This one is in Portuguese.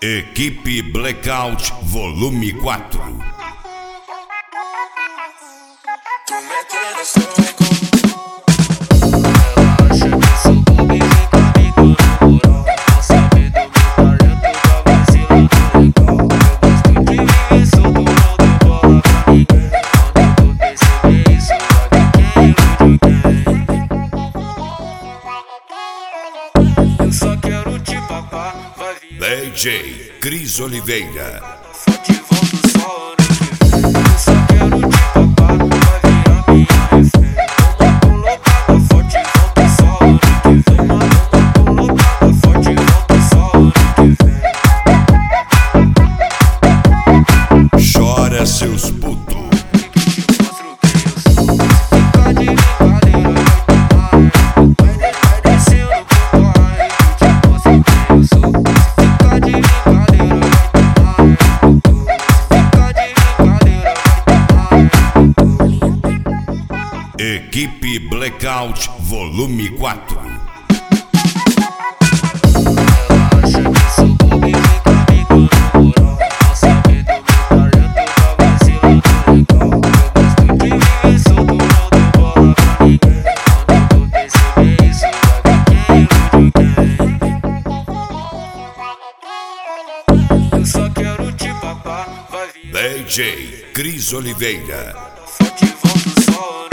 Equipe Blackout Volume 4. Tu metendo soco. Ela acha que eu sou bobo e vem comigo na moral. Não sabe do meu talento, tá vacilando legal. Eu gosto de viver solto, não dou bola pra ninguém. Quando tu perceber isso, vai ver quem eu só quero te papar, vai vir DJ Cris Oliveira. só te volto só ano que vem. Eu só quero te papar, vai virar minha refém. Uma colocada forte, volto só ano que vem. Uma colocada forte, volto só ano que vem. Chora seus putos. Te mostro quem eu sou. Se ficar de brincadeira, vai descendo pro pai. Te mostro quem eu sou. Se ficar de brincadeira, Equipe Blackout Volume 4. ela acha que eu sou bobo e vem comigo na moral. Não sabe do meu talento, tá vacilando legal. Eu gosto de viver solto, não dou bola pra ninguém. Quando tu perceber isso, vai ver quem eu só quero te papar, vai vir DJ Cris Oliveira. só te volto só ano